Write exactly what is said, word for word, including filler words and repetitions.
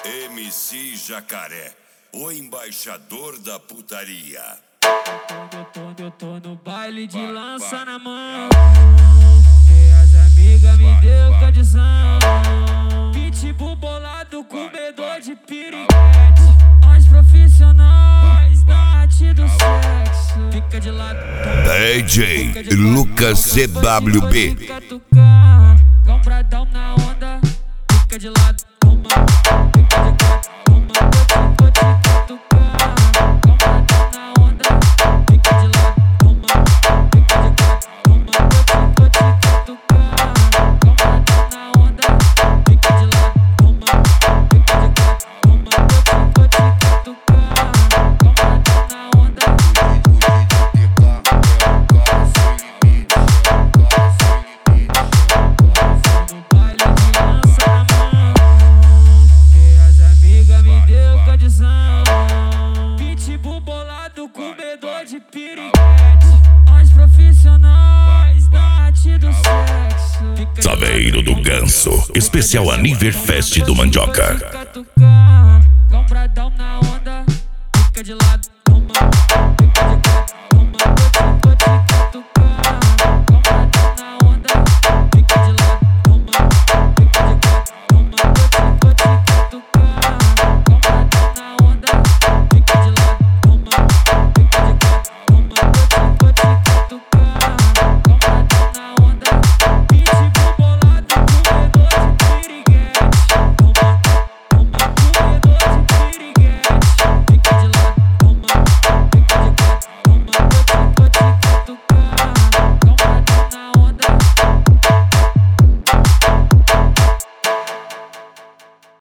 M C Jacaré, o embaixador da putaria. Eu tô, eu tô no baile de lança na mão, e as amigas me deu condição. Pitbull bolado com medo de piriguete. Nós profissionais da arte do sexo. Fica de lado, D J Lucas C W B. fica tocando, lombradão na onda. Fica de lado, toma, fica de quatro, toma. Vou te, vou te tocando, lombradão na onda. Fica de lado, toma, fica de quatro, toma. Vou te, vou te tocando, lombradão na onda. Fica de lado, toma, fica de quatro, toma. Vou te, vou te tocando, lombradão na onda. No baile de lança na mão, e as amigas me deu condição. Pitbull bolado com medo de piriguete. Nós profissionais da arte do sexo. Fica de Saveiro do Ganso, especial Aniverfest do Mandioca. Fica tocando, lombradão na onda. Fica de lado,